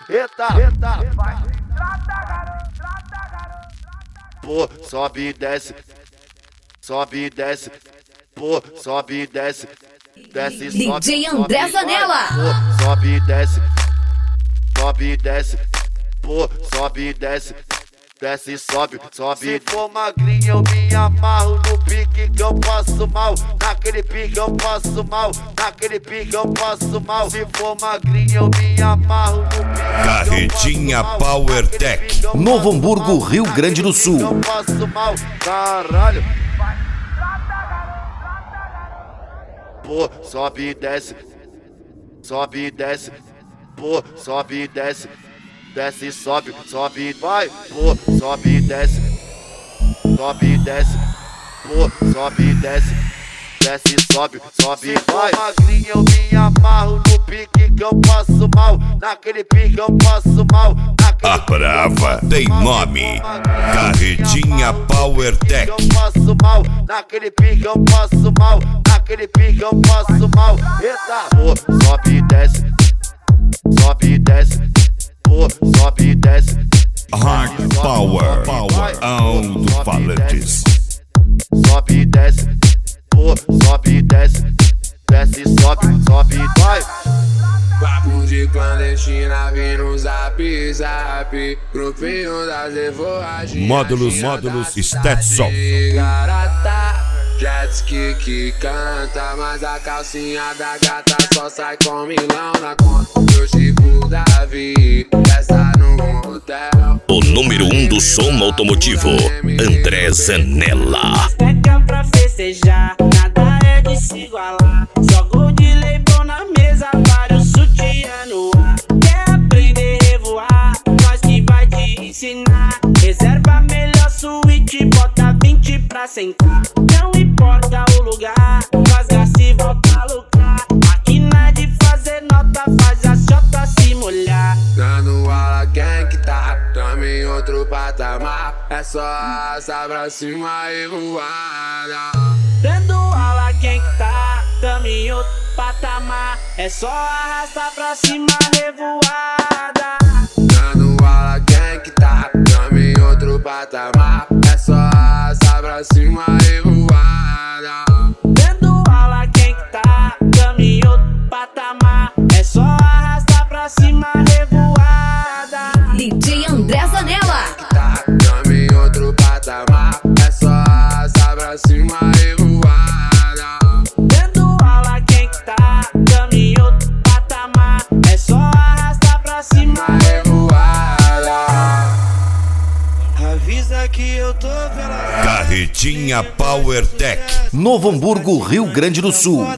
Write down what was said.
Eita, pô, sobe e desce, sobe e desce, pô, sobe e desce, desce e sobe. DJ André Zanella. Pô, sobe e desce, sobe e desce, pô, sobe e desce. Desce e sobe, sobe. Se for magrinho eu me amarro no pique que eu passo mal. Naquele pique eu passo mal, naquele pique eu passo mal. Se for magrinho eu me amarro no pique. Carretinha Power Tech, Novo Hamburgo, Rio Grande do Sul. Eu passo mal, caralho. Pô, sobe e desce, sobe e desce. Pô, sobe e desce. Desce e sobe, sobe e vai, pô, sobe e desce, sobe e desce, pô, sobe e desce, desce e sobe, sobe e vai. Se for magrinho eu me amarro no pique que eu passo mal, naquele pique eu passo mal. A brava tem nome, Carretinha Power Tech. Eu passo mal, naquele pique eu passo mal, naquele pique eu passo mal. Eita, pô, sobe e desce, sobe e desce. Pô, sobe e desce. Hard Power, alto-falantes. Sobe e desce. Pô, sobe e desce. Desce e sobe, sobe e vai. Papo de clandestina, vim no zap, zap. Grupinho das levoagens. Módulos, Stetson. Garata, jet ski que canta, mas a calcinha da gata só sai com milão na conta. Eu chico Davi, festa no motel. O número 1 do som automotivo, André Zanella. Pega pra festejar, nada é de se igualar. Jogo de label na mesa, vários sutiã no ar. Quer aprender a revoar? Nós que vai te ensinar. Reserva a melhor suíte, bota 20 pra sentar. Não importa o lugar, nós gasta e volta a lucrar. Aqui não é de fazer nota, faz a chota se molhar. Dando aula quem que tá, tamo em outro patamar. É só arrastar pra cima e voada. Dando aula quem que tá, tamo em outro patamar. É só arrastar pra cima, revoada. Dando aula quem que tá, tamo em outro patamar. É só arrastar pra cima e voada. Dando aula quem que tá, tamo em outro patamar. É só arrastar pra cima, revoada. DJ André Zanella. Tá, tamo em outro patamar. É só arrastar pra cima e voada. Dando aula quem que tá, tamo em outro patamar. É só arrastar pra cima, revoada. Avisa que eu tô pela Carretinha Power Tech, Novo Hamburgo, Rio Grande do Sul.